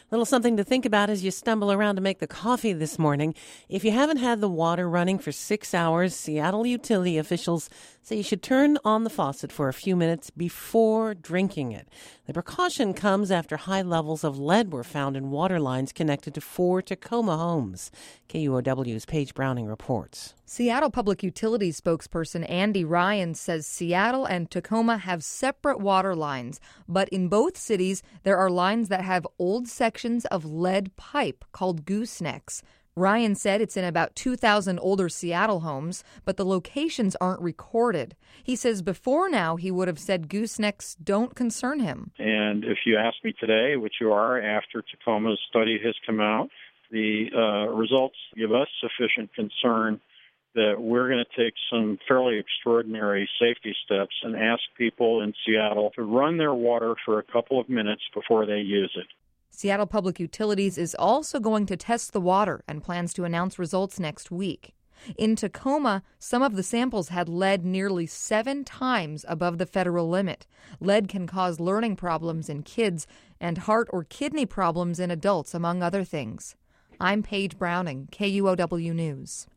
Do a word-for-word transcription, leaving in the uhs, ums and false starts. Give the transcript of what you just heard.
Little something to think about as you stumble around to make the coffee this morning. If you haven't had the water running for six hours, Seattle utility officials say you should turn on the faucet for a few minutes before drinking it. The precaution comes after high levels of lead were found in water lines connected to four Tacoma homes. K U O W's Paige Browning reports. Seattle Public Utilities spokesperson Andy Ryan says Seattle and Tacoma have separate water lines, but in both cities there are lines that have old sections of lead pipe called goosenecks. Ryan said it's in about two thousand older Seattle homes, but the locations aren't recorded. He says before now he would have said goosenecks don't concern him. And if you ask me today, which you are after Tacoma's study has come out, the uh, results give us sufficient concern that we're going to take some fairly extraordinary safety steps and ask people in Seattle to run their water for a couple of minutes before they use it. Seattle Public Utilities is also going to test the water and plans to announce results next week. In Tacoma, some of the samples had lead nearly seven times above the federal limit. Lead can cause learning problems in kids and heart or kidney problems in adults, among other things. I'm Paige Browning, K U O W News.